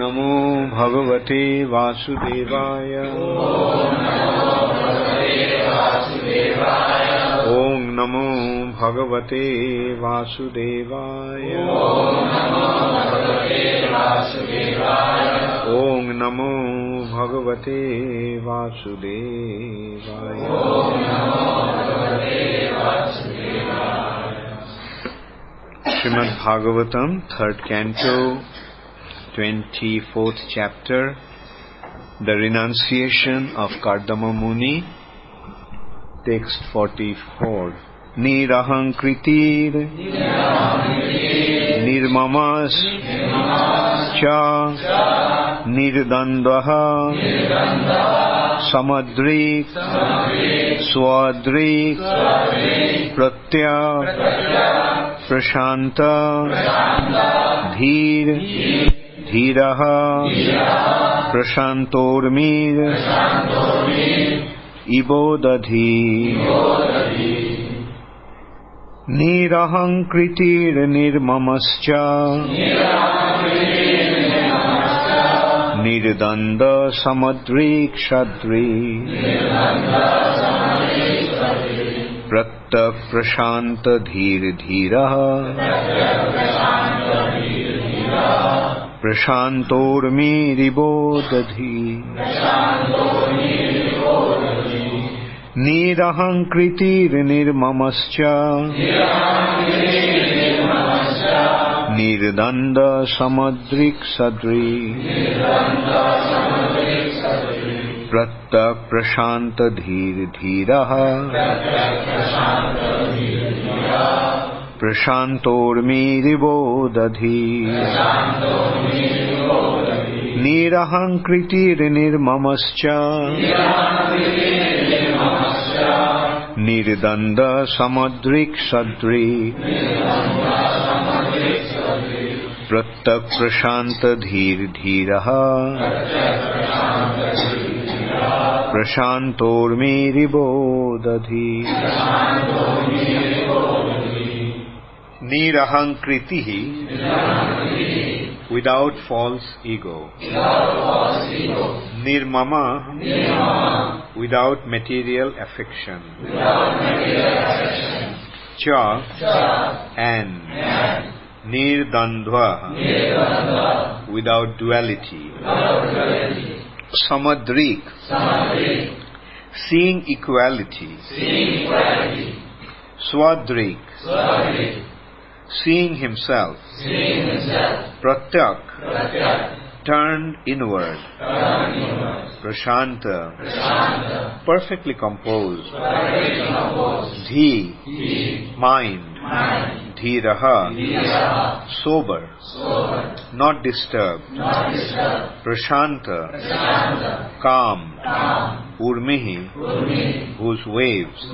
नमो भगवते वासुदेवाय। ओम नमो भगवते वासुदेवाय। ओम नमो भगवते वासुदेवाय। Srimad Bhagavatam, 3rd Canto, 24th Chapter, The Renunciation of Kardama Muni, Text 44. Nirahankritir Nirmamas Cha Nirdandvaha Samadrik Swadrik Pratya Prashanta Dhir Dhiraha Prashantormir Ibodadhi Nirahankritir Nirmamascha Nirdanda Samadrik Shadri Prattak Prashanta Dhir Dhiraha Prashantormiribodadhi Nirahankritir Nirmamascha Nirdanda Samadrik Sadri Prattak Prashanta Dhir Dhiraha Prashantormiribodadhi Nirahankritir Nirmamascha Nirdanda Samadrik Sadri Prattak Prashanta Dhir Dhiraha Prashantormiribodadhi Nirahankritihi, without false ego. Nirmama, without material affection. Cha, and Nirdandva, without duality. Samadrik, seeing equality. Swadrik, seeing himself. Pratyak, turned inward. Prashanta, perfectly composed. Dhi, mind. Dhiraha, sober, not disturbed. Prashanta, calm. Urmihi, whose waves.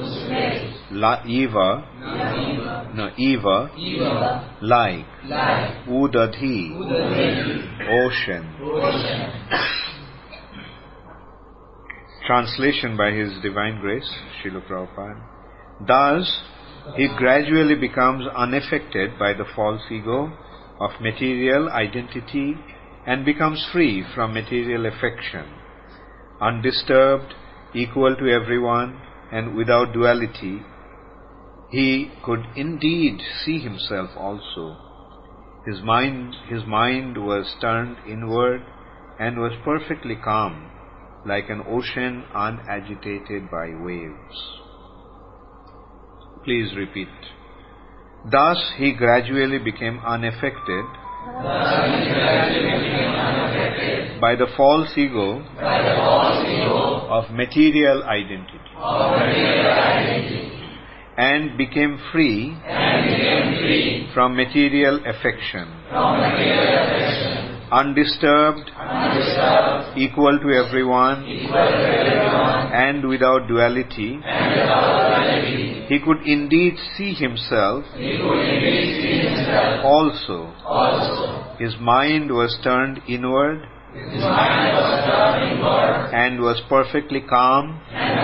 Eva, like. Udadhi, ocean. Translation by His Divine Grace, Srila Prabhupada. Thus, he gradually becomes unaffected by the false ego of material identity and becomes free from material affection. Undisturbed, equal to everyone, and without duality, he could indeed see himself also. His mind was turned inward and was perfectly calm, like an ocean unagitated by waves. Please repeat. Thus he gradually became unaffected by the false ego of material identity and became free from material affection. Undisturbed, equal to everyone, and without duality, he could indeed see himself also. His mind was turned inward and was perfectly calm,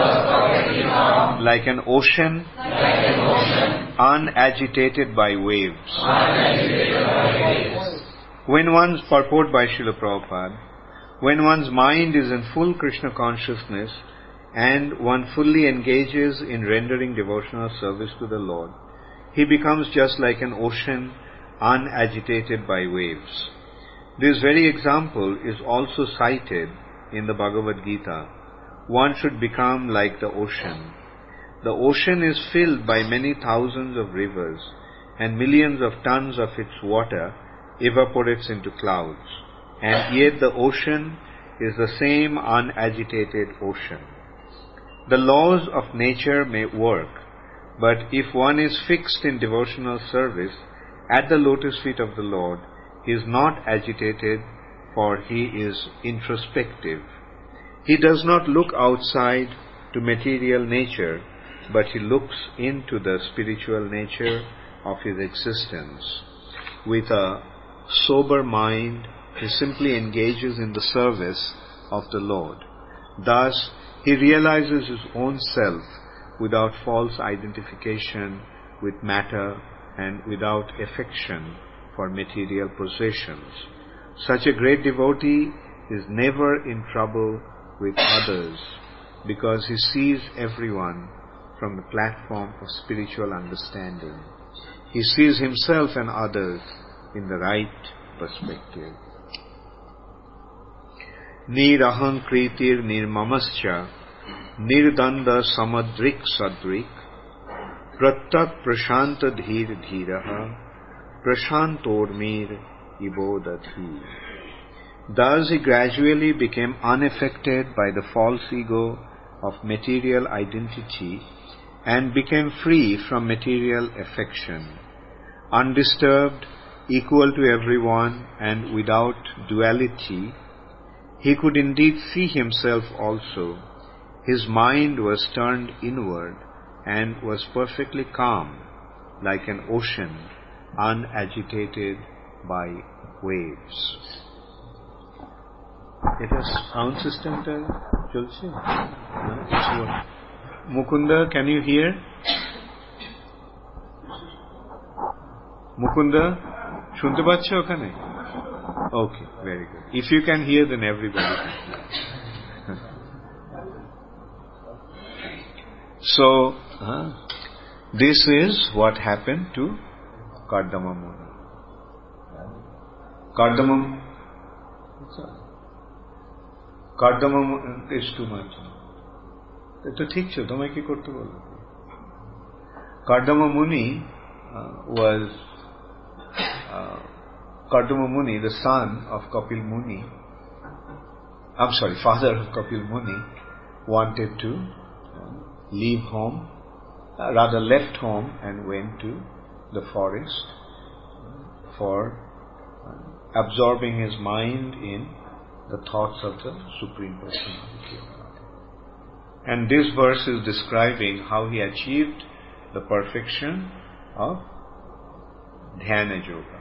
like an ocean, unagitated by waves. When one's purport by Srila Prabhupada, when one's mind is in full Krishna consciousness and one fully engages in rendering devotional service to the Lord, he becomes just like an ocean unagitated by waves. This very example is also cited in the Bhagavad Gita. One should become like the ocean. The ocean is filled by many thousands of rivers, and millions of tons of its water evaporates into clouds, and yet the ocean is the same unagitated ocean. The laws of nature may work, but if one is fixed in devotional service at the lotus feet of the Lord, he is not agitated, for he is introspective. He does not look outside to material nature, but he looks into the spiritual nature of his existence. With a sober mind, he simply engages in the service of the Lord. Thus, he realizes his own self without false identification with matter and without affection for material possessions. Such a great devotee is never in trouble with others because he sees everyone from the platform of spiritual understanding. He sees himself and others in the right perspective. Niraham kritir nirmamascha nirdanda samadrik sadrik prattat prashanta dhir dhiraha prashantormir ibodati. Thus he gradually became unaffected by the false ego of material identity and became free from material affection. Undisturbed, equal to everyone, and without duality, he could indeed see himself also. His mind was turned inward and was perfectly calm, like an ocean unagitated by waves. It has sound system চলছে? Mukunda, can you hear? Mukunda, শুনতে পাচ্ছ ওখানে? Okay, very good. If you can hear, then everybody can hear. So, this is what happened to Kardama Muni. Kardama is too much. তো ঠিক ছিল, তোমায় কি করতে বলবো? Kardama Muni was Kardama Muni, the son of Kapil Muni, father of Kapil Muni, wanted to leave home, rather left home and went to the forest for absorbing his mind in the thoughts of the Supreme Personality of God. And this verse is describing how he achieved the perfection of Dhyana Yoga.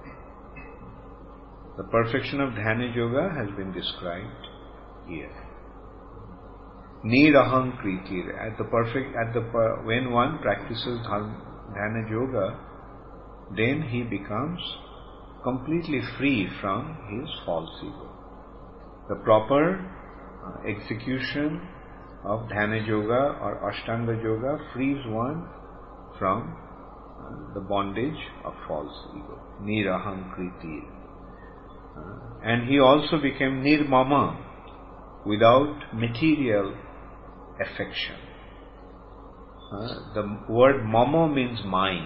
The perfection of Dhyana Yoga has been described here. Niraham kritir, when one practices Dhyana Yoga, then he becomes completely free from his false ego. The proper execution of Dhyana Yoga or Ashtanga Yoga frees one from the bondage of false ego. Niraham kritir. And he also became nirmama, without material affection. The word mama means mine.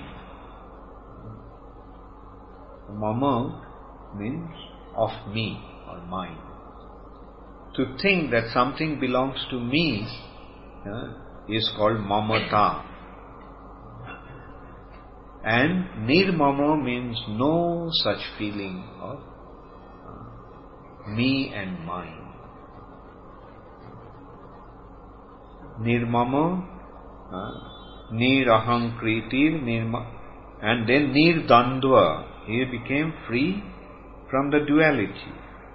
Mama means of me or mine. To think that something belongs to me is called mamata. And nirmama means no such feeling of me and mine. Nirmama, niraham kritir, and then nirdandva. He became free from the duality.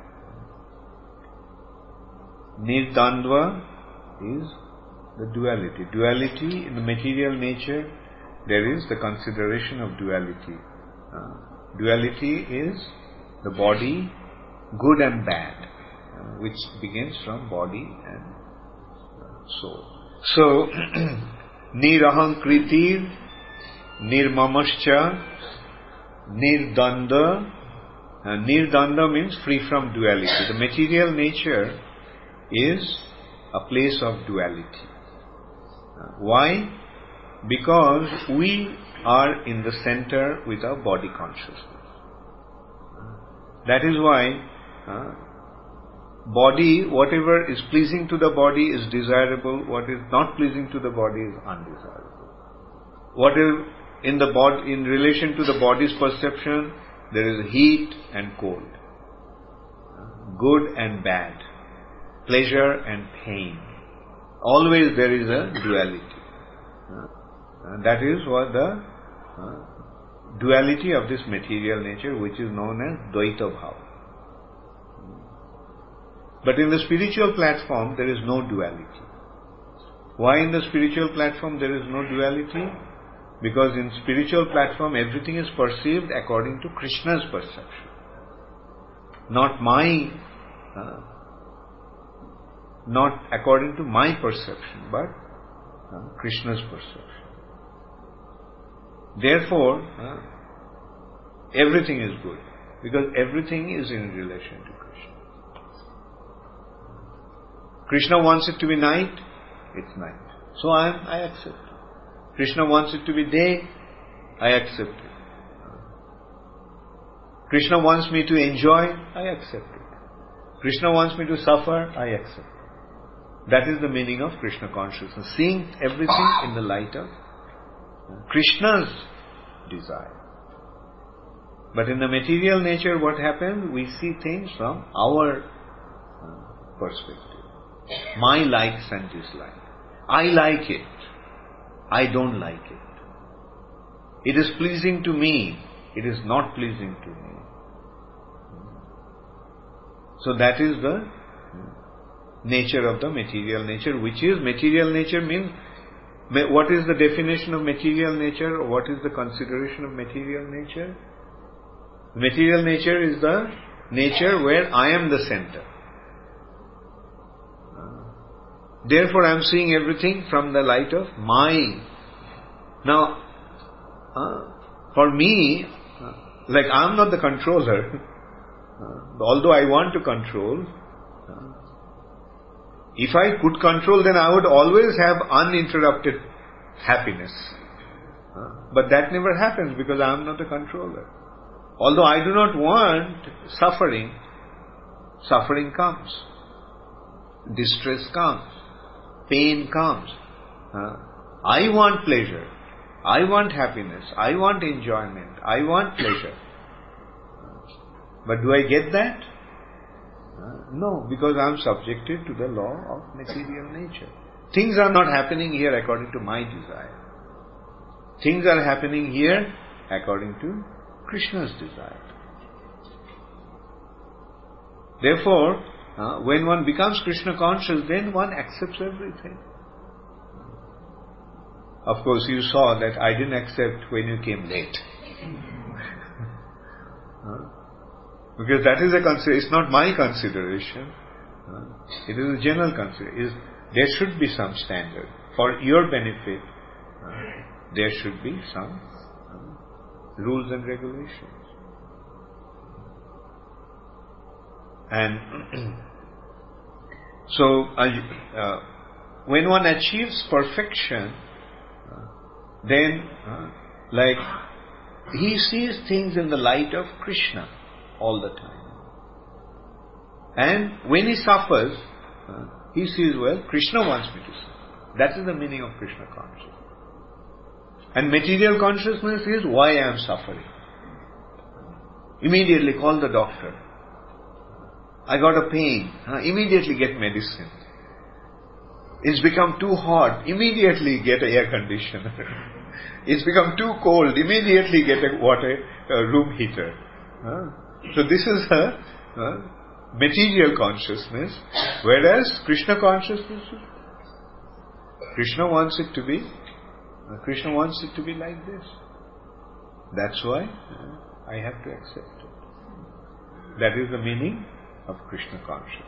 Nirdandva is the duality. Duality in the material nature, there is the consideration of duality. Duality is the body, good and bad, which begins from body and soul. So, nirahankritir, nirmamascha, nirdanda. Nirdanda means free from duality. The material nature is a place of duality. Why? Because we are in the center with our body consciousness. That is why body, whatever is pleasing to the body is desirable, what is not pleasing to the body is undesirable. What is in the body, in relation to the body's perception, there is heat and cold, good and bad, pleasure and pain. Always there is a duality. That is what the duality of this material nature, which is known as Dvaita Bhava. But in the spiritual platform, there is no duality. Why in the spiritual platform there is no duality? Because in spiritual platform, everything is perceived according to Krishna's perception. Not according to my perception, but Krishna's perception. Therefore, everything is good, because everything is in relation to Krishna. Krishna wants it to be night, it's night. So I accept it. Krishna wants it to be day, I accept it. Krishna wants me to enjoy, I accept it. Krishna wants me to suffer, I accept it. That is the meaning of Krishna consciousness, seeing everything in the light of Krishna's desire. But in the material nature, what happens? We see things from our perspective. My likes and dislikes. I like it. I don't like it. It is pleasing to me. It is not pleasing to me. So that is the nature of the material nature, which is material nature means, what is the definition of material nature, or what is the consideration of material nature? Material nature is the nature where I am the center. Therefore I am seeing everything from the light of my. Now, for me, like I am not the controller, although I want to control, if I could control, then I would always have uninterrupted happiness. But that never happens because I am not a controller. Although I do not want suffering, suffering comes. Distress comes. Pain comes. I want pleasure. I want happiness. I want enjoyment. I want pleasure. But do I get that? No, because I am subjected to the law of material nature. Things are not happening here according to my desire. Things are happening here according to Krishna's desire. Therefore, when one becomes Krishna conscious, then one accepts everything. Of course, you saw that I didn't accept when you came late. Because that is it's not my consideration. It is a general consideration. There should be some standard. For your benefit, there should be some rules and regulations. And so, when one achieves perfection, then, like, he sees things in the light of Krishna all the time. And when he suffers, he sees, well, Krishna wants me to suffer. That is the meaning of Krishna consciousness. And material consciousness is why I am suffering. Immediately call the doctor. I got a pain. Immediately get medicine. It's become too hot. Immediately get an air conditioner. It's become too cold. Immediately get a room heater. So this is a material consciousness, whereas Krishna consciousness, Krishna wants it to be like this. That's why I have to accept it. That is the meaning of Krishna consciousness.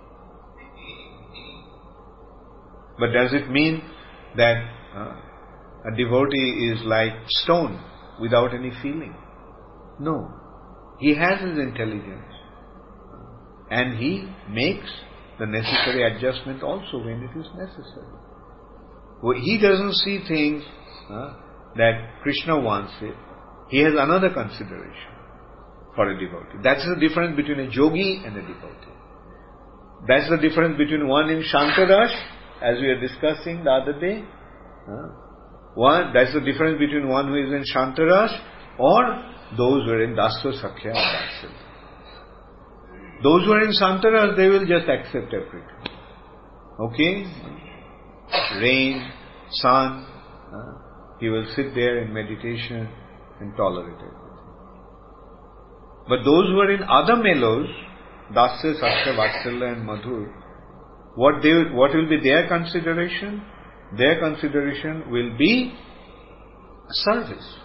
But does it mean that a devotee is like stone without any feeling? No. He has his intelligence. And he makes the necessary adjustment also when it is necessary. He doesn't see things that Krishna wants it. He has another consideration for a devotee. That's the difference between a yogi and a devotee. That's the difference between one in Shantarash, as we were discussing the other day. That's the difference between one who is in Shantarash or those who are in Dasya, Sakhya and Vatsalya. Those who are in Shantarash, they will just accept everything. Okay? Rain, sun, he will sit there in meditation and tolerate everything. But those who are in other mellows, Dasya, Sakhya, Vatsalya and Madhur, what will be their consideration? Their consideration will be service.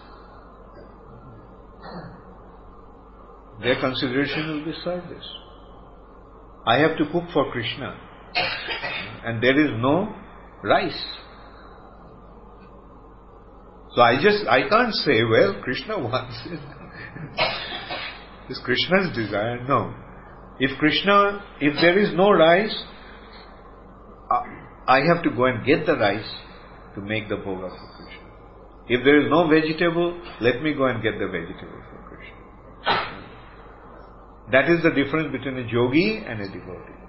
Their consideration will be service. I have to cook for Krishna and there is no rice. So I can't say, well, Krishna wants it. It's Krishna's desire. No. If there is no rice, I have to go and get the rice to make the bhoga for Krishna. If there is no vegetable, let me go and get the vegetable for Krishna. That is the difference between a yogi and a devotee.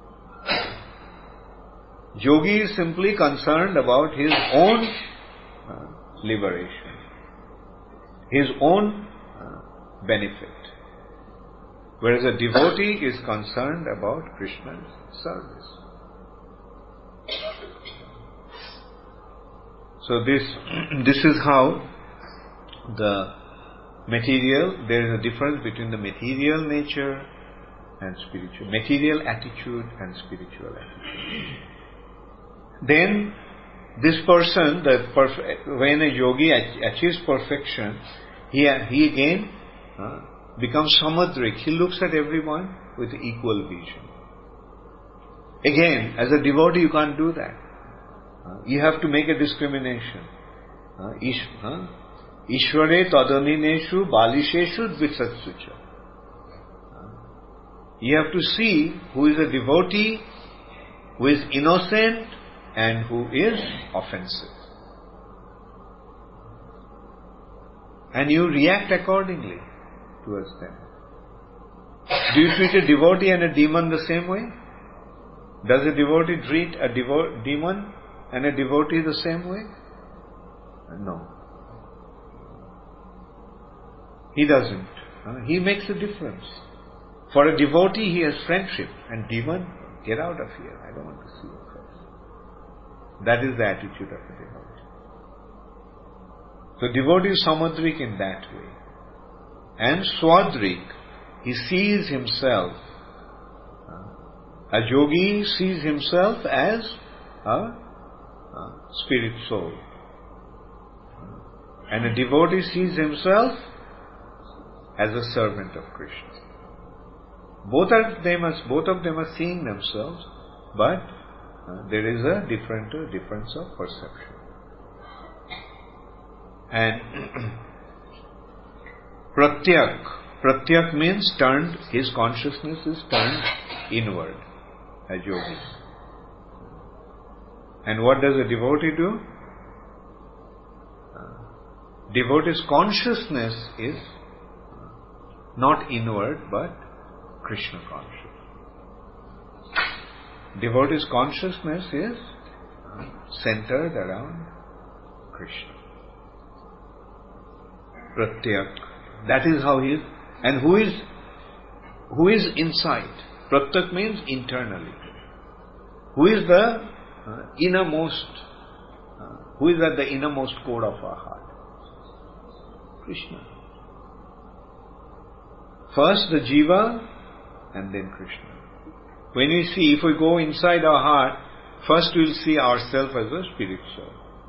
Yogi is simply concerned about his own liberation, his own benefit. Whereas a devotee is concerned about Krishna's service. So this is how there is a difference between the material nature and spiritual, material attitude and spiritual attitude. Then this person, when a yogi achieves perfection, he again becomes samadrik. He looks at everyone with equal vision. Again, as a devotee, you can't do that. You have to make a discrimination. Ishvare tadanineshu balisheshu dvitsatsucha. You have to see who is a devotee, who is innocent and who is offensive. And you react accordingly towards them. Do you treat a devotee and a demon the same way? Does a devotee treat a demon and a devotee the same way? No. He doesn't. He makes a difference. For a devotee, he has friendship. And demon, get out of here. I don't want to see your face. That is the attitude of a devotee. So devotee is samadrik in that way. And swadrik, he sees himself. A yogi sees himself as a spirit soul. And a devotee sees himself as a servant of Krishna. Both of them are seeing themselves, but there is a difference of perception. And pratyak means turned, his consciousness is turned inward, a yogi. And what does a devotee do? Devotee's consciousness is not inward but Krishna conscious. Devotee's consciousness is centered around Krishna. Pratyak. That is how he is. And who is inside? Pratyak means internally. Who is the innermost? Who is at the innermost core of our heart? Krishna. First the jiva and then Krishna. When we see, if we go inside our heart, first we will see ourselves as a spirit soul.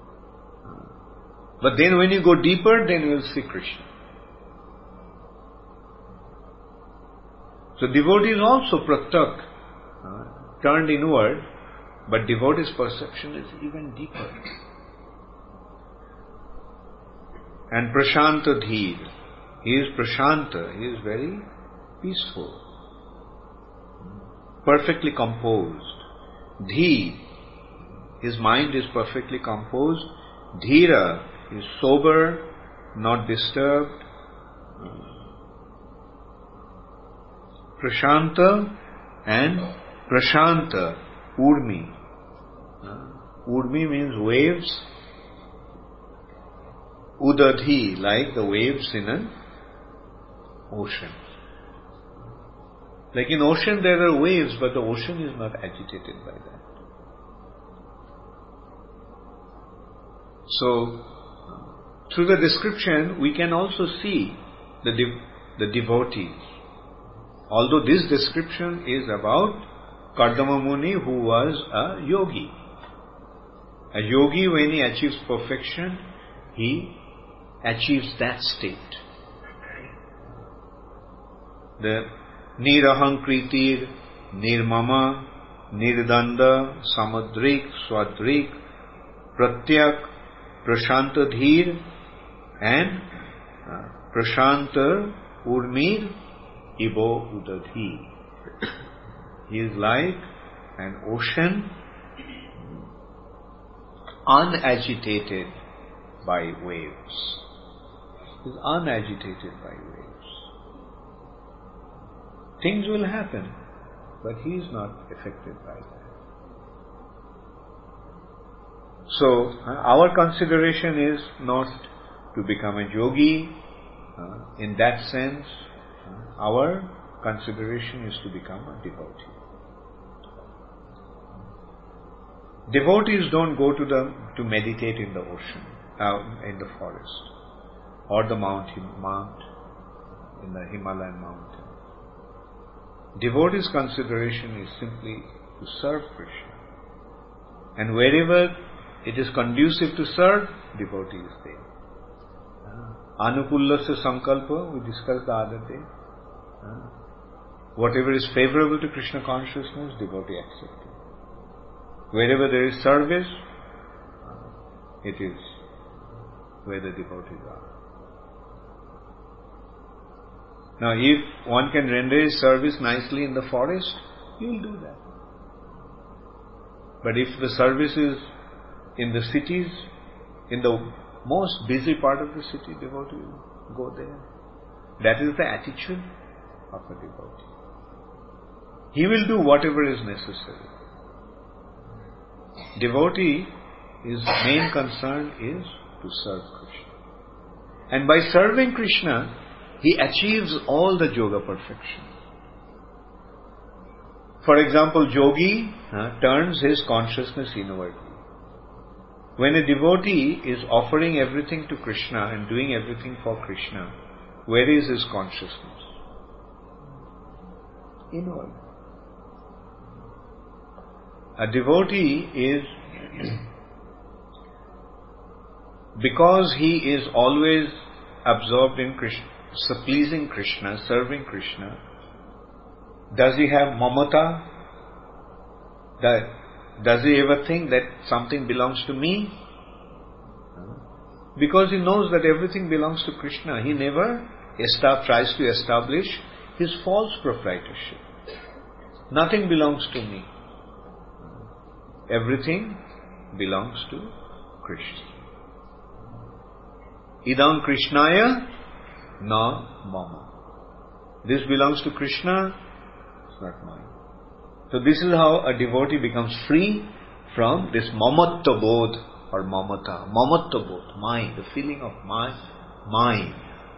But then when you go deeper, then we will see Krishna. So devotee is also pratyak, turned inward, but devotee's perception is even deeper. And prashanta dheer, he is prashanta, he is very peaceful, perfectly composed. Dhi, his mind is perfectly composed. Dhira is sober, not disturbed. Prashanta and Prashanta, Urmi. Urmi means waves. Udadhi, like the waves in an ocean. Like in ocean there are waves, but the ocean is not agitated by that. So, through the description, we can also see the devotees. Although this description is about Kardama Muni, who was a yogi. A yogi, when he achieves perfection, he achieves that state. The Nirahankritir, Nirmama, Nirdanda, Samadrik, Swadrik, Pratyak, Prashanta Dhir and Prashanta Urmir Ibo Udadhi. He is like an ocean unagitated by waves. He is unagitated by waves. Things will happen, but he is not affected by that. So, our consideration is not to become a yogi. In that sense, our consideration is to become a devotee. Devotees don't go to meditate in the ocean, in the forest, or the mount in the Himalayan mountain. Devotees' consideration is simply to serve Krishna. And wherever it is conducive to serve, devotee is there. Anukullasya sankalpa, we discussed the other day. Whatever is favorable to Krishna consciousness, devotee accepts it. Wherever there is service, it is where the devotees are. Now, if one can render his service nicely in the forest, he will do that. But if the service is in the cities, in the most busy part of the city, devotee will go there. That is the attitude of a devotee. He will do whatever is necessary. Devotee, his main concern is to serve Krishna. And by serving Krishna, he achieves all the yoga perfection. For example, yogi turns his consciousness inwardly. When a devotee is offering everything to Krishna and doing everything for Krishna, where is his consciousness? Inward. A devotee is, because he is always absorbed in Krishna, pleasing Krishna, serving Krishna, does he have mamata? Does he ever think that something belongs to me? Because he knows that everything belongs to Krishna, he never tries to establish his false proprietorship. Nothing belongs to me. Everything belongs to Krishna. Idam Krishnaya na mama. This belongs to Krishna, it's not mine. So this is how a devotee becomes free from this mamatta bodh or mamata. Mamatta bodh, mine, the feeling of mine.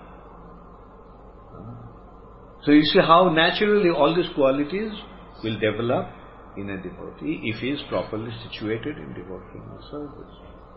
So you see how naturally all these qualities will develop in a devotee if he is properly situated in devotional service.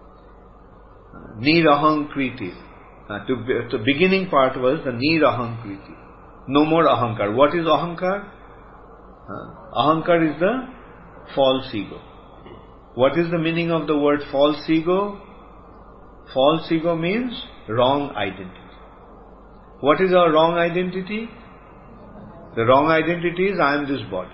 Nirahankriti. The beginning part was the Nirahankriti. No more ahankar. What is ahankar? Ahankar is the false ego. What is the meaning of the word false ego? False ego means wrong identity. What is our wrong identity? The wrong identity is I am this body.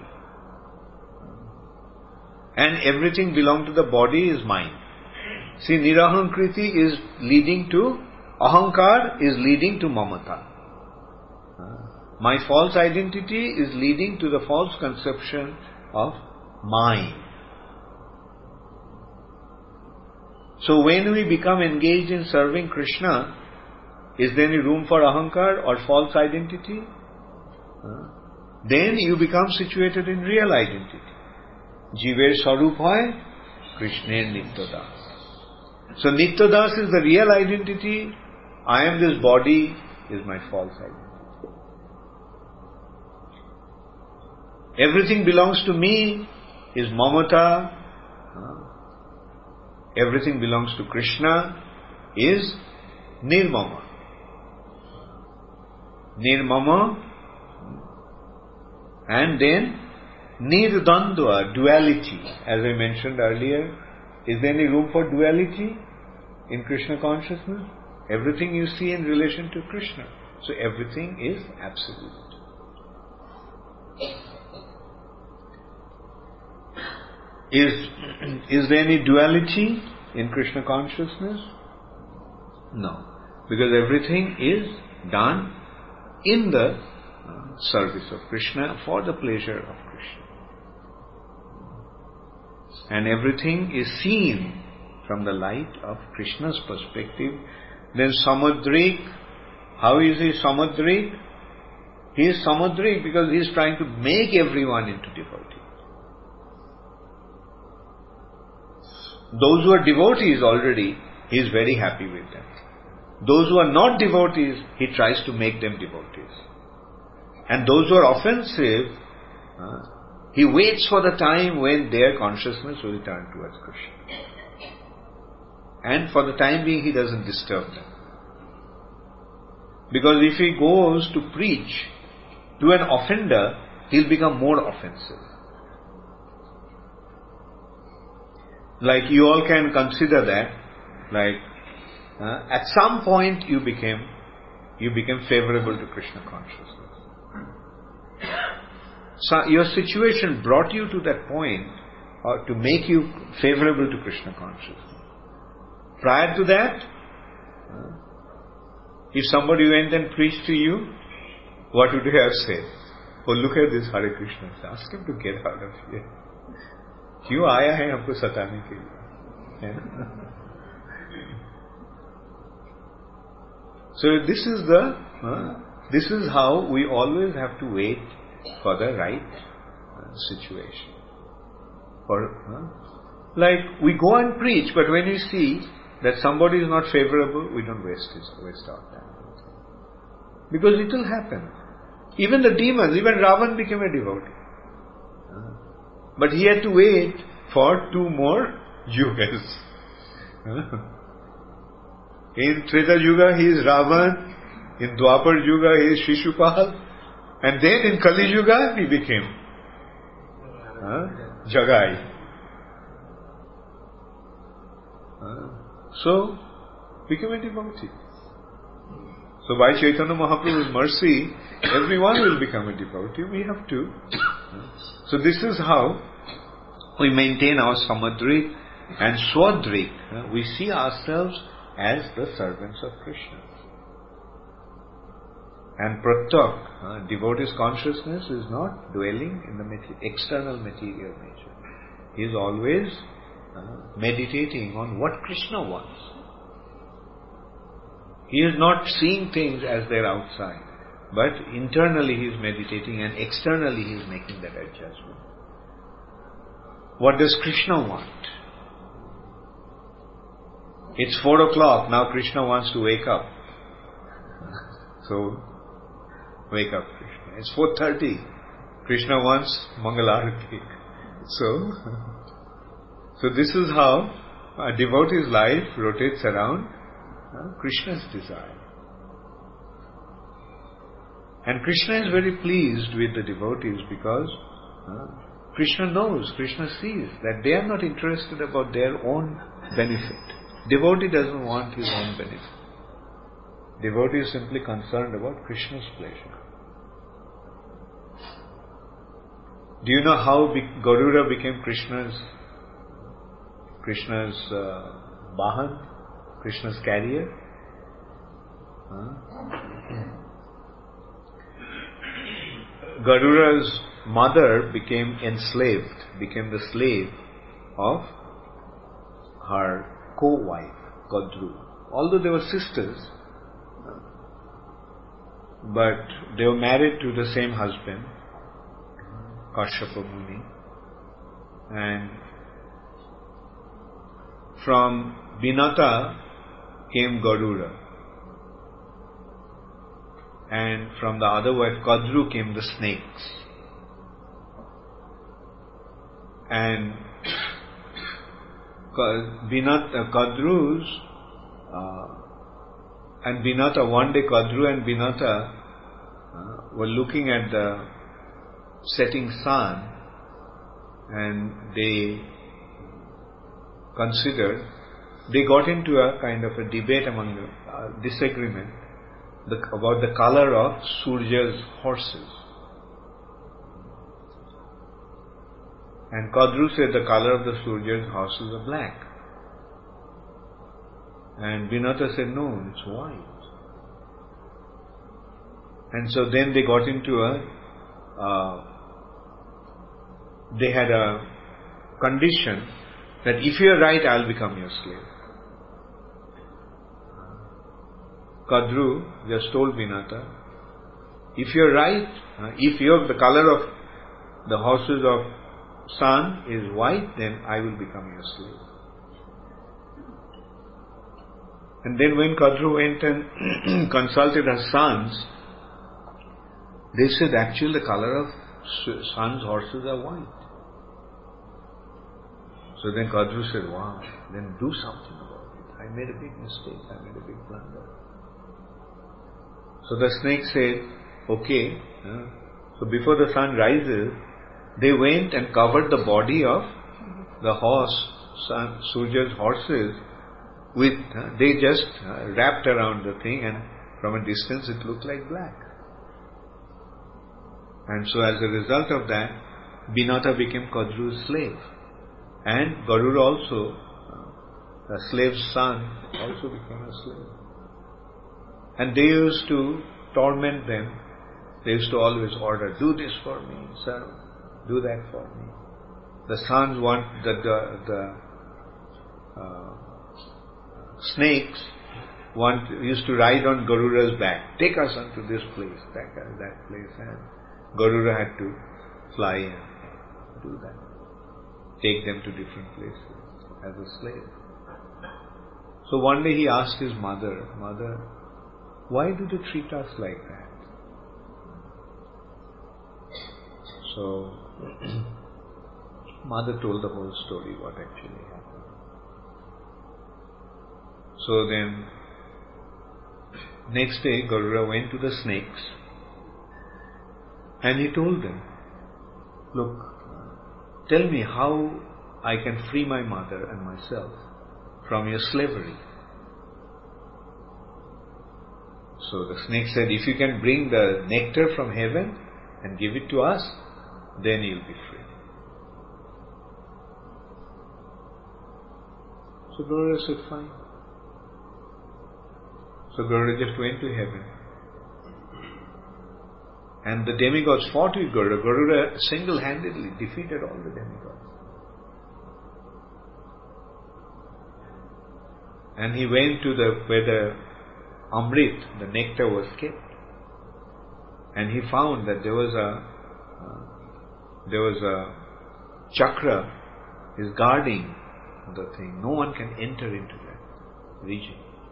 And everything belonging to the body is mine. See, Nirahankriti is leading to, Ahankar is leading to Mamata. My false identity is leading to the false conception of mine. So when we become engaged in serving Krishna, is there any room for Ahankar or false identity? Then you become situated in real identity. Jiver Sarup hoy, Krishner Nityadas. So Nityadas is the real identity. I am this body is my false identity. Everything belongs to me is Mamata. Everything belongs to Krishna is Nirmama. Nirmama. And then Nirdandva, duality. As I mentioned earlier, is there any room for duality in Krishna consciousness? Everything you see in relation to Krishna. So everything is absolute. Is there any duality in Krishna consciousness? No. Because everything is done in the service of Krishna for the pleasure of Krishna. And everything is seen from the light of Krishna's perspective. Then Samadrik, how is he Samadrik? He is Samadrik because he is trying to make everyone into devotee. Those who are devotees already, he is very happy with them. Those who are not devotees, he tries to make them devotees. And those who are offensive, he waits for the time when their consciousness will turn towards Krishna. And for the time being, he doesn't disturb them. Because if he goes to preach to an offender, he'll become more offensive. Like you all can consider that, like at some point you became favorable to Krishna consciousness. So your situation brought you to that point to make you favorable to Krishna consciousness. Prior to that, if somebody went and preached to you, what would you have said? Oh, look at this Hare Krishna. Ask him to get out of here. क्यों आया है हमको सताने के लिए? So this is how we always have to wait for the right situation. Like we go and preach, but when we see that somebody is not favorable, we don't waste our time. Because it will happen. Even the demons, even Ravan became a devotee. But he had to wait for 2 more yugas. In Treta Yuga he is Ravan, in Dwapar Yuga he is Shishupal, and then in Kali Yuga he became Jagai. So, became a devotee. So by Chaitanya Mahaprabhu's mercy, everyone will become a devotee. We have to. So this is how we maintain our Samadrik and Swadrik. We see ourselves as the servants of Krishna. And Pratak, devotee's consciousness is not dwelling in the external material nature. He is always meditating on what Krishna wants. He is not seeing things as they're outside, but internally he is meditating and externally he is making that adjustment. What does Krishna want? It's 4 o'clock, now Krishna wants to wake up. So, wake up Krishna. It's 4:30, Krishna wants Mangalarati. So this is how a devotee's life rotates around Krishna's desire. And Krishna is very pleased with the devotees because Krishna knows, Krishna sees that they are not interested about their own benefit. Devotee doesn't want his own benefit. Devotee is simply concerned about Krishna's pleasure. Do you know how Garuda became Krishna's Vahan, Krishna's carrier? Garuda's mother became the slave of her co-wife, Kadru. Although they were sisters, but they were married to the same husband, Kashyapa Muni, and from Binata came Garuda, and from the other wife Kadru came the snakes. And Kadru's and Binata, one day Kadru and Binata were looking at the setting sun, and they got into a kind of a debate among them, disagreement about the color of Surya's horses. And Kadru said the color of the Surya's horses are black. And Binata said, no, it's white. And so then they got into they had a condition that if you are right, I'll become your slave. Kadru just told Binata, if you are right, if the color of the horses of sun is white, then I will become your slave. And then when Kadru went and consulted her sons, they said actually the color of sun's horses are white. So then Kadru said, wow, then do something about it. I made a big mistake, I made a big blunder. So the snake said, okay. So before the sun rises, they went and covered the body of the horse, Surya's horses, with, they just wrapped around the thing, and from a distance it looked like black. And so as a result of that, Binata became Kadru's slave. And Garuda also, the slave's son, also became a slave. And they used to torment them. They used to always order, do this for me, sir, do that for me. The sons want, the snakes used to ride on Garuda's back. Take us unto this place, that place. And Garuda had to fly and do that. Take them to different places as a slave. So one day he asked his mother, Mother, why do they treat us like that? So mother told the whole story, what actually happened. So then, next day Garuda went to the snakes and he told them, look, tell me how I can free my mother and myself from your slavery. So the snake said, if you can bring the nectar from heaven and give it to us, then you'll be free. So Garuda said, fine. So Garuda just went to heaven. And the demigods fought with Garuda. Garuda single-handedly defeated all the demigods. And he went to where the Amrit, the nectar, was kept. And he found that there was a chakra is guarding the thing. No one can enter into that region.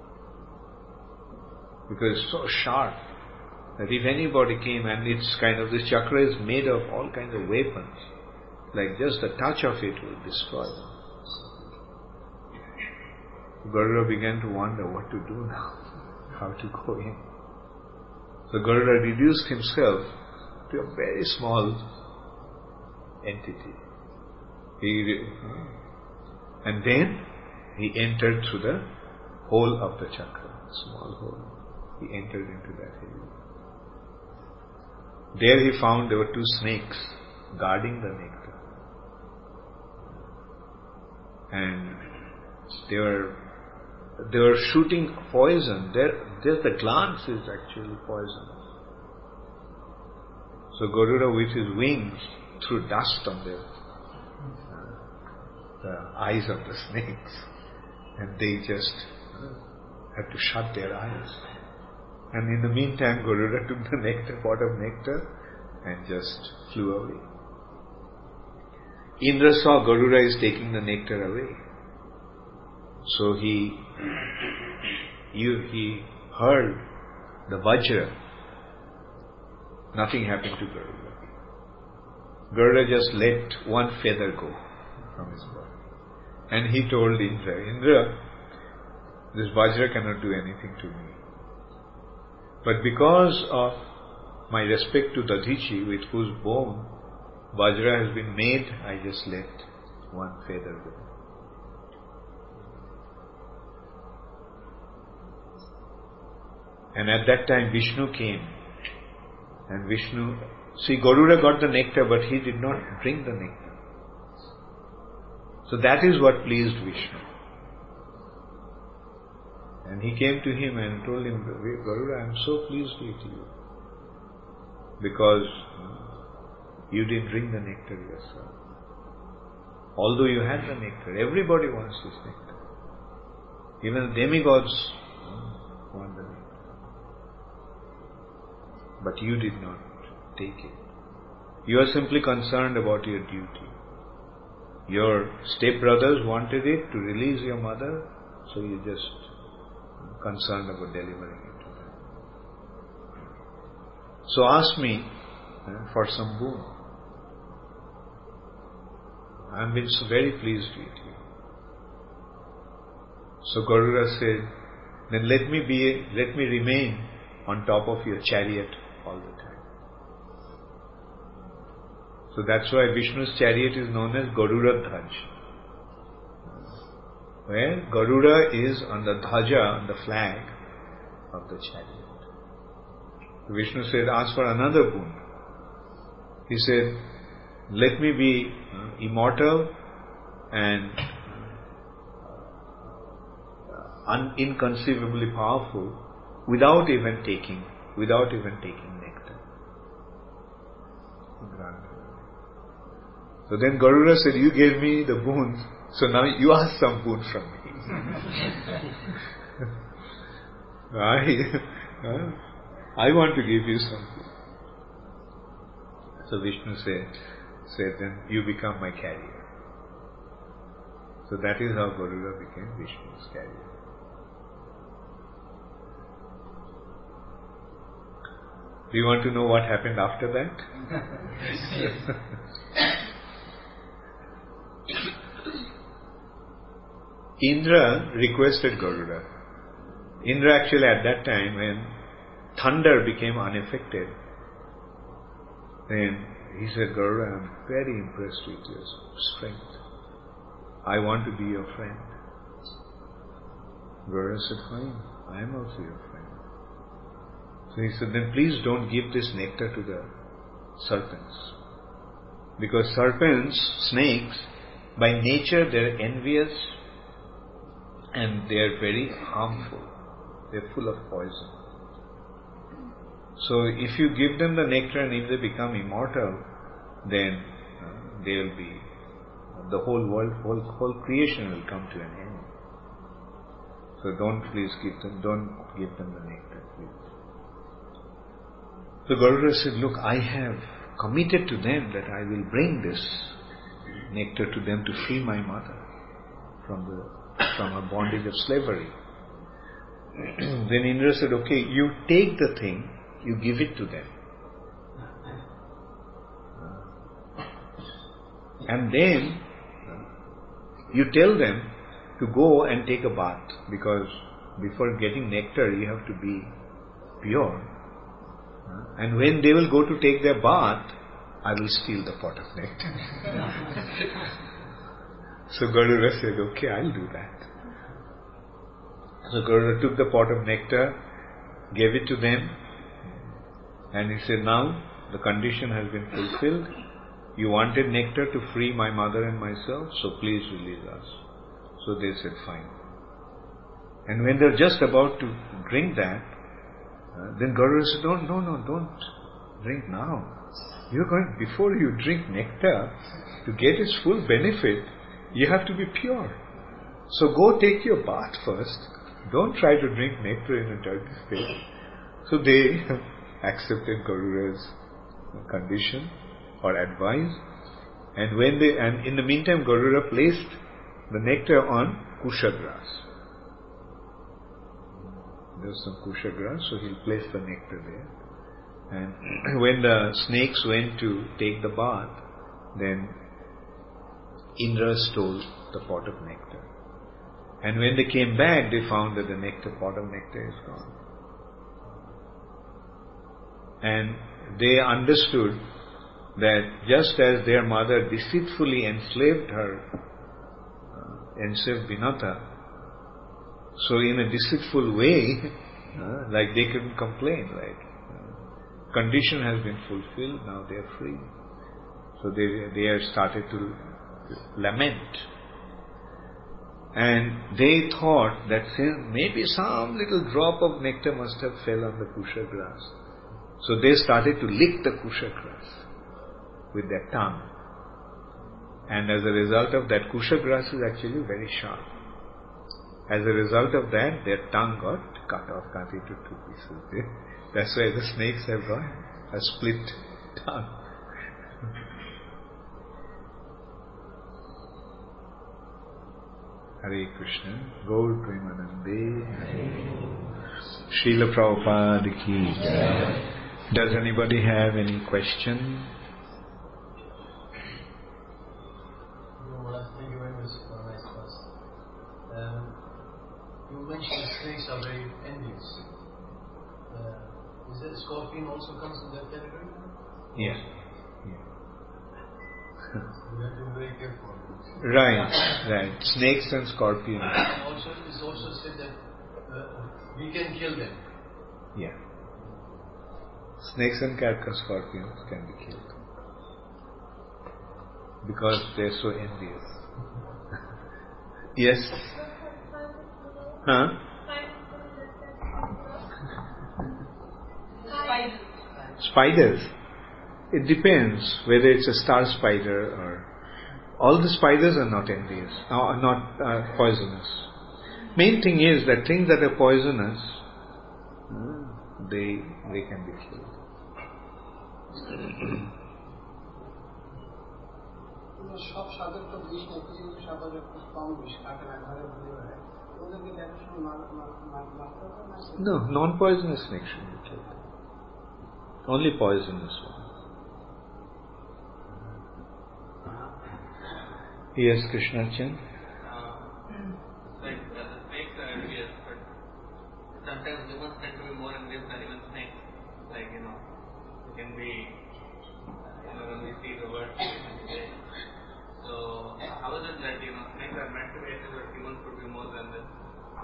Because it's so sharp that if anybody came, and it's kind of, this chakra is made of all kinds of weapons, like just the touch of it will destroy them. Garuda began to wonder what to do now, how to go in. So Garuda reduced himself to a very small entity. And then he entered through the hole of the chakra, small hole. He entered into that area. There he found there were two snakes guarding the nectar. And they were shooting poison. Just the glance is actually poisonous. So Garuda with his wings threw dust on the eyes of the snakes, and they just had to shut their eyes. And in the meantime, Garuda took the nectar, pot of nectar, and just flew away. Indra saw Garuda is taking the nectar away. So he heard the Vajra. Nothing happened to Garuda. Garuda just let one feather go from his body. And he told Indra, this Vajra cannot do anything to me. But because of my respect to Dadhichi, with whose bone Vajra has been made, I just let one feather go. And at that time Vishnu came. And Vishnu, see, Garuda got the nectar, but he did not drink the nectar. So that is what pleased Vishnu. And he came to him and told him, Garuda, I am so pleased with you, because you didn't drink the nectar yourself. Although you had the nectar, everybody wants this nectar. Even the demigods want the nectar. But you did not take it. You are simply concerned about your duty. Your stepbrothers wanted it to release your mother, so you just concerned about delivering it to them. So ask me for some boon. I have been so very pleased with you. So Garuda said, then let me remain on top of your chariot all the time. So that's why Vishnu's chariot is known as Garuda Dhaj. Where Garuda is on the dhaja, on the flag of the chariot. Vishnu said, ask for another boon. He said, let me be immortal and inconceivably powerful without even taking nectar. So then Garuda said, you gave me the boons, so now you ask some boon from me. I want to give you something. So Vishnu said, then you become my carrier. So that is how Garuda became Vishnu's carrier. Do you want to know what happened after that? Indra requested Garuda. Indra actually at that time, when thunder became unaffected, then he said, Garuda, I am very impressed with your strength. I want to be your friend. Garuda said, fine, I am also your friend. So he said, then please don't give this nectar to the serpents. Because serpents, snakes, by nature they are envious and they are very harmful. They are full of poison. So if you give them the nectar and if they become immortal, then they will be, the whole world, whole creation will come to an end. So don't give them the nectar, please. So Garuda said, look, I have committed to them that I will bring this nectar to them to free my mother from her bondage of slavery. Then Indra said, okay, you take the thing, you give it to them. And then you tell them to go and take a bath, because before getting nectar you have to be pure. And when they will go to take their bath, I will steal the pot of nectar. So Garuda said, okay, I'll do that. So Garuda took the pot of nectar, gave it to them, and he said, now the condition has been fulfilled. You wanted nectar to free my mother and myself, so please release us. So they said, fine. And when they're just about to drink that, then Garuda said, no, don't drink now. Before you drink nectar, to get its full benefit, you have to be pure. So go take your bath first. Don't try to drink nectar in a dirty state. So they accepted Garuda's condition or advice. And in the meantime, Garuda placed the nectar on kusha grass. There's some kusha grass, so he'll place the nectar there. And when the snakes went to take the bath, then Indra stole the pot of nectar. And when they came back, they found that the pot of nectar is gone. And they understood that just as their mother deceitfully enslaved Vinata, so in a deceitful way, like they couldn't complain, condition has been fulfilled, now they are free. So they have started to lament. And they thought that maybe some little drop of nectar must have fell on the kusha grass. So they started to lick the kusha grass with their tongue. And as a result of that, kusha grass is actually very sharp. As a result of that, their tongue got cut into two pieces. That's why the snakes have got a split tongue. Hare Krishna, Gaur Premanande, Srila Prabhupada ki Jai. Does anybody have any question? Thank you very much for a nice class. You mentioned snakes are very envious. Is that scorpion also comes in that category? Yeah. You have to be very careful. Right. Snakes and scorpions. It's also said that we can kill them. Yeah. Snakes and scorpions can be killed. Because they're so envious. Yes? Huh? Spiders. It depends whether it's a star spider or... All the spiders are not envious, are not poisonous. Main thing is that things that are poisonous, they can be killed. No, non-poisonous snakes should be killed. Only poisonous one. Yes, Krishna Chand. Like the snakes are envious, but sometimes humans tend to be more envious than even snakes. Like, it can be, when we see the word today. So, how is it that, snakes are meant to be envious, but humans could be more than this?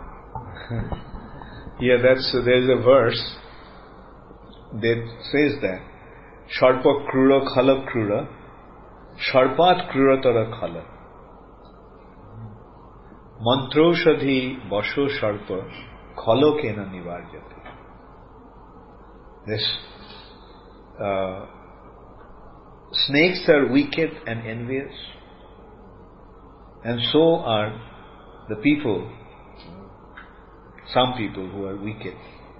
Yeah, there's a verse that says that Sharpa krura khala krura Sharpat krura tara khala Mantroshadhi basho sharpa khalo kena nivarjati. This snakes are wicked and envious, and so are the people, some people who are wicked.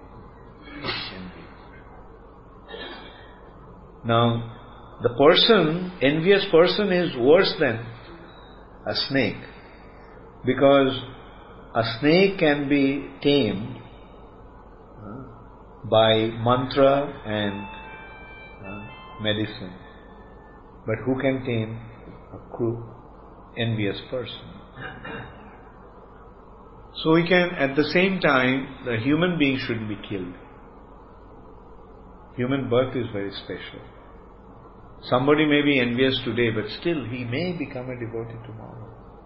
Now, the envious person is worse than a snake, because a snake can be tamed by mantra and medicine, but who can tame a envious person? So we can, at the same time, the human being shouldn't be killed. Human birth is very special. Somebody may be envious today, but still he may become a devotee tomorrow.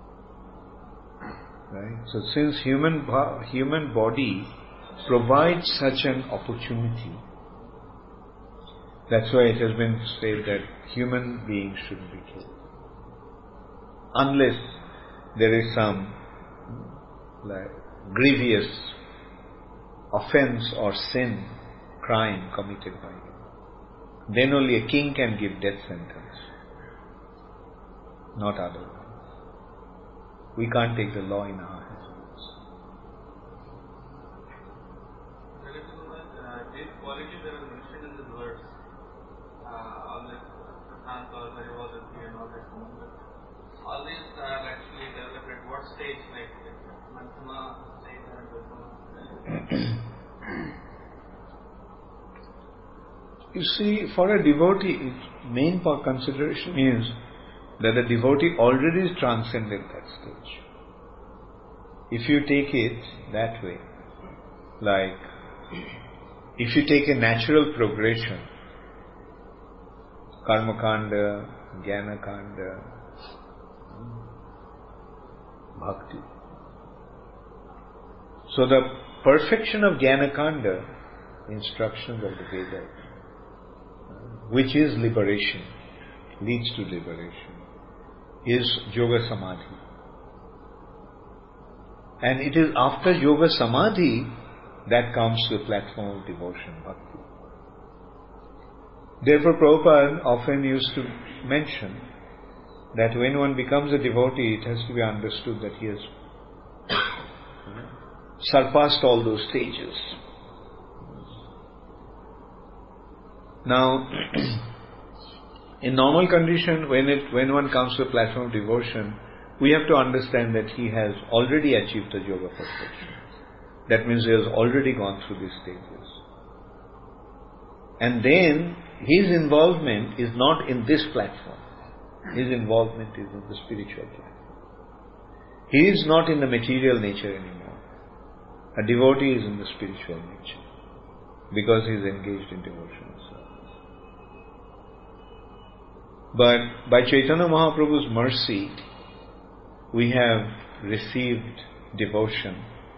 Right? So since human body provides such an opportunity, That's why it has been said that human beings shouldn't be killed. Unless there is some grievous offense or sin, crime committed by him. Then only a king can give death sentence, not otherwise. We can't take the law in our hands. These qualities that are mentioned in this verse, all this Prasanta, Harivalati and all that, all these are actually developed at what stage, like Manthama stage and Dharma? You see, for a devotee, main consideration is that the devotee already transcended that stage. If you take it that way, like if you take a natural progression, Karma Kanda, Jnana Kanda, Bhakti. So the perfection of Jnana Kanda, instructions of the Vedas, which is liberation, leads to liberation, is Yoga Samadhi. And it is after Yoga Samadhi that comes to the platform of devotion, Bhakti. Therefore Prabhupada often used to mention that when one becomes a devotee, it has to be understood that he has surpassed all those stages. Now, in normal condition, when one comes to a platform of devotion, we have to understand that he has already achieved the yoga perfection. That means he has already gone through these stages. And then his involvement is not in this platform. His involvement is in the spiritual platform. He is not in the material nature anymore. A devotee is in the spiritual nature because he is engaged in devotional service. But by Chaitanya Mahaprabhu's mercy, we have received devotion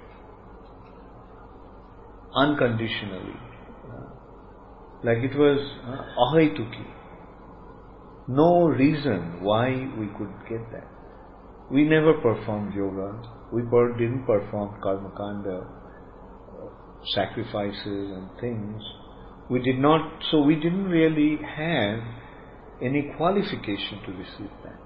unconditionally. Like it was ahaituki. No reason why we could get that. We never performed yoga. We didn't perform karma kanda, sacrifices and things. We didn't really have any qualification to receive that.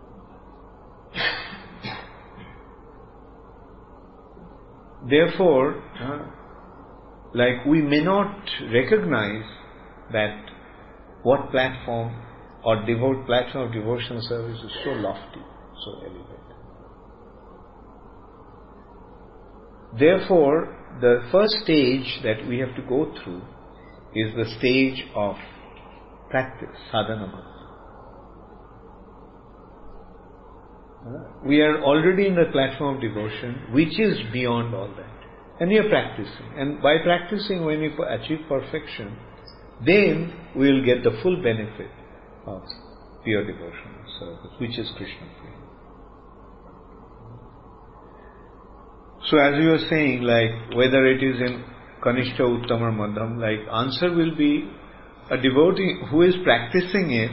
Therefore, like we may not recognize that what platform or platform of devotional service is so lofty, so elevated. Therefore, the first stage that we have to go through is the stage of practice, sadhana bhakti. We are already in the platform of devotion, which is beyond all that. And we are practicing. And by practicing, when we achieve perfection, then we will get the full benefit of pure devotional service, which is Krishna Prema. So as you were saying, like whether it is in Kanishta, Uttam or Madhyam, like answer will be a devotee who is practicing it.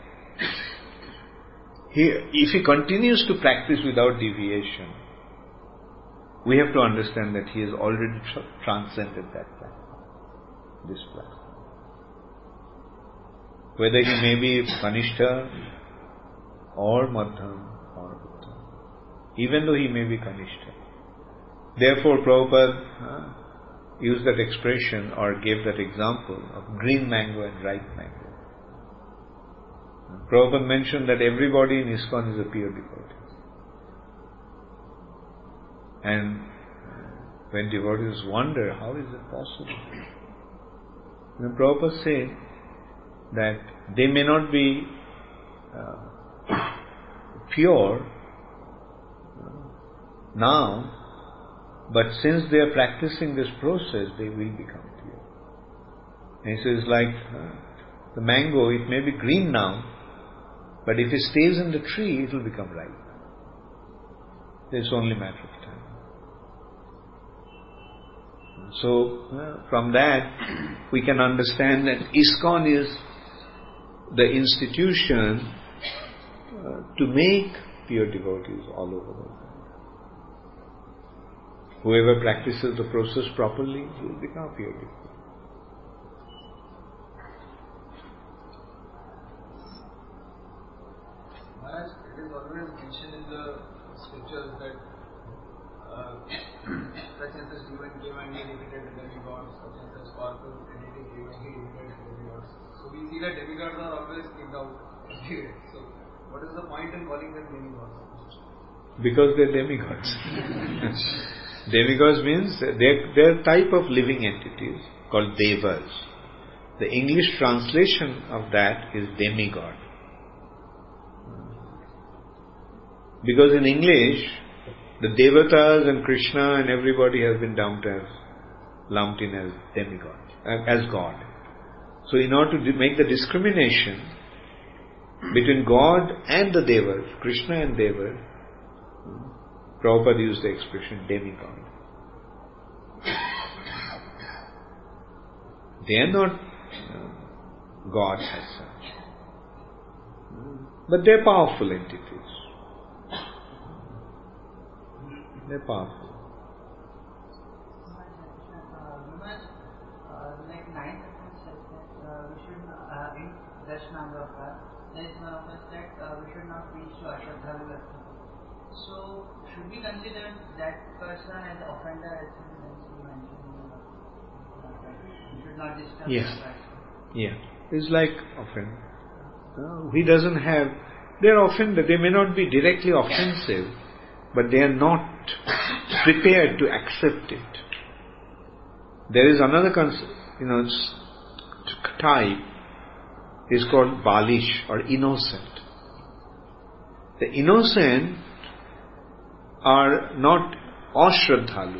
If he continues to practice without deviation, we have to understand that he has already transcended that platform, this platform. Whether he may be Kanishta or Madhyam or Uttam, even though he may be Kanishta. Therefore Prabhupada used that expression or gave that example of green mango and ripe mango. Prabhupada mentioned that everybody in ISKCON is a pure devotee. And when devotees wonder, how is it possible? Then Prabhupada said that they may not be pure now, but since they are practicing this process, they will become pure. And he says, like the mango, it may be green now, but if it stays in the tree, it will become ripe. It's only a matter of time. So, from that, we can understand that ISKCON is the institution to make pure devotees all over the world. Whoever practices the process properly will become pure devotee. Maharaj, it is always mentioned in the scriptures that such and such demon came and he defeated the demigods, such and such powerful entity came and he defeated the demigods. So we see that demigods are always kicked out everywhere. So what is the point in calling them demigods? Because they're demigods. Demigods means they're a type of living entities called devas. The English translation of that is demigod. Because in English, the devatas and Krishna and everybody has been lumped in as demigods, as God. So in order to make the discrimination between God and the devas, Krishna and devas, Prabhupada used the expression demigod. They are not gods as such, but they are powerful entities. They're powerful. Like 9 seconds says that we should, in Darshanamrata, there is one of us that we should not reach to Ashwadhalu. So, should we consider that person as the offender as you mentioned? We should not disturb Yes. the person. Yeah. It's like offend. He doesn't have... They are offended. They may not be directly offensive, but they are not prepared to accept it. There is another type is called balish or innocent. The innocent are not ashraddhalu,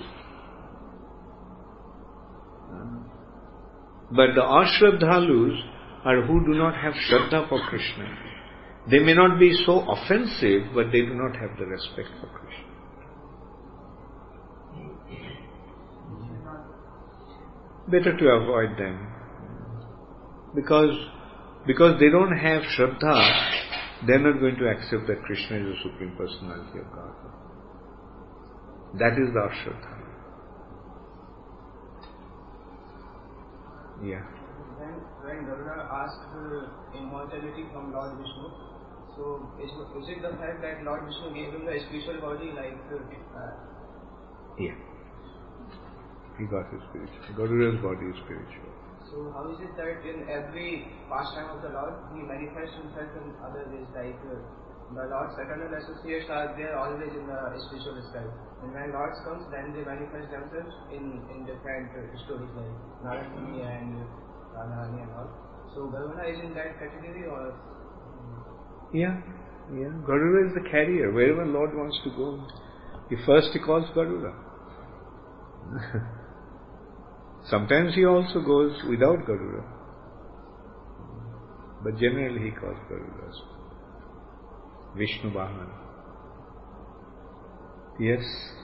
but the ashraddhalus are who do not have shraddha for Krishna. They may not be so offensive, but they do not have the respect for Krishna. Better to avoid them. Because they don't have Shraddha, they are not going to accept that Krishna is the Supreme Personality of God. That is the Ashraddha. Yeah. When Garuda asked immortality from Lord Vishnu, so is it the fact that Lord Vishnu gave him the spiritual body like... Yeah. He got his spiritual. Garuda's body is spiritual. So how is it that in every pastime of the Lord, he manifests himself in other ways, like the Lord's eternal associates are there always in the spiritual sky. And when Lords comes, then they manifest themselves in different stories like Narayani and Radharani and all. So Garuda is in that category or? Yeah. Garuda is the carrier. Wherever Lord wants to go, he calls Garuda. Sometimes he also goes without Garuda. But generally he calls Garuda. Vishnu Vahan. Yes?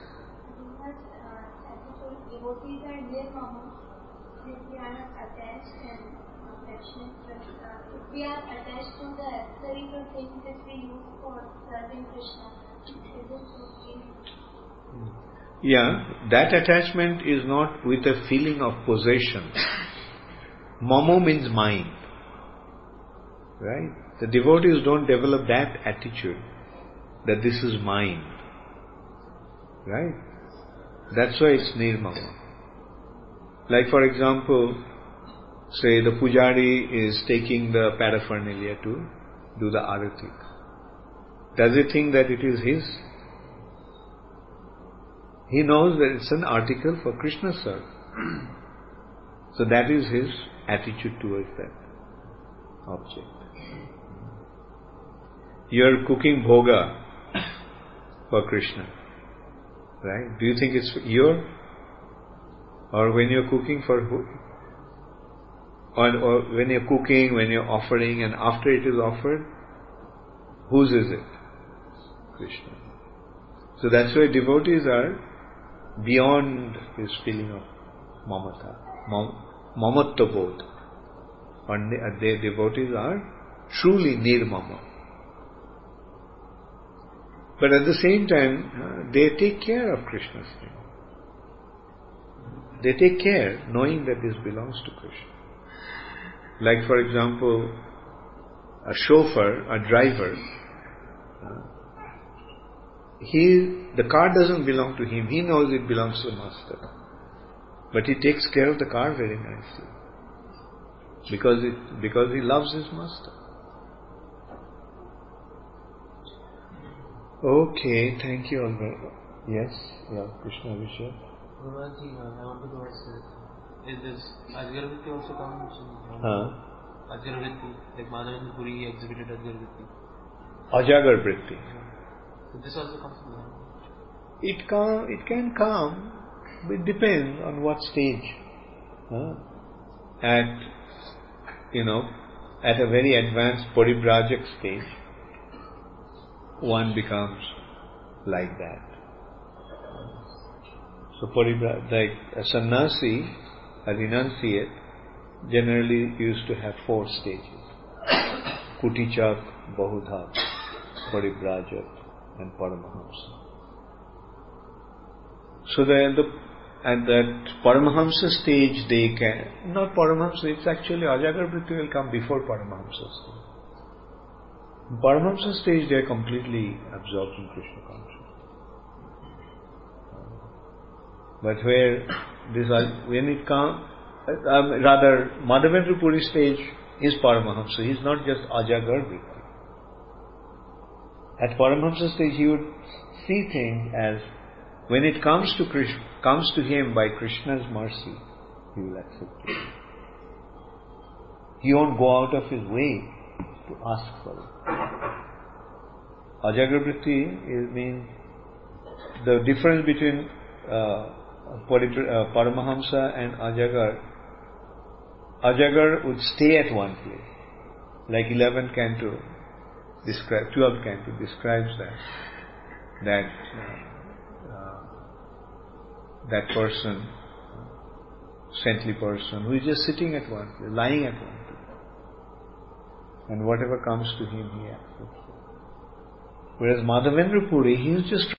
Devotees are nirmama, if we are not attached and affectionate, if we are attached to the external things that we use for serving Krishna, is it okay? Yeah, that attachment is not with a feeling of possession. Mamo means mine. Right? The devotees don't develop that attitude that this is mine. Right? That's why it's nirmama. Like for example, say the pujari is taking the paraphernalia to do the arati. Does he think that it is his? He knows that it's an article for Krishna service. So that is his attitude towards that object. You are cooking bhoga for Krishna, right? Do you think it's your? Or when you're cooking for who? Or when you're cooking, when you're offering, and after it is offered, whose is it? Krishna. So that's why devotees are beyond his feeling of mamata, mamatta bodh. And their devotees are truly nirmama. But at the same time, they take care of Krishna's name. They take care knowing that this belongs to Krishna. Like for example, a chauffeur, a driver, the car doesn't belong to him. He knows it belongs to the master. But he takes care of the car very nicely. Because he loves his master. Okay, thank you all very much. Yes, yeah, Krishna Vishya. Guruji, I wanted to ask, is this Ajgarvritti also comes in? Ajgarvritti, like Madhavendra Puri exhibited Ajgarvritti. Ajagarvritti. So this also comes in? It can come, but it depends on what stage. At a very advanced Paribrajak stage, one becomes like that. So like a sannyasi, a renunciate, generally used to have 4 stages. Kutichak, Bahudha, Paribrajak and Paramahamsa. So at that Paramahamsa stage they can, not Paramahamsa, it's actually Ajagarvritti will come before Paramahamsa stage. In Paramahamsa stage they are completely absorbed in Krishna consciousness. But when it comes, rather Madhavendra Puri stage is Paramahamsa, he is not just Ajagarvritti. At Paramahamsa stage he would see things as, when it comes to him by Krishna's mercy, he will accept it. He won't go out of his way to ask for it. Ajagarvritti means the difference between Paramahamsa and Ajagar. Ajagar would stay at one place. Like 12th canto describes that person, saintly person, who is just sitting at one place, lying at one place. And whatever comes to him, he accepts it. Whereas Madhavendra Puri, he is just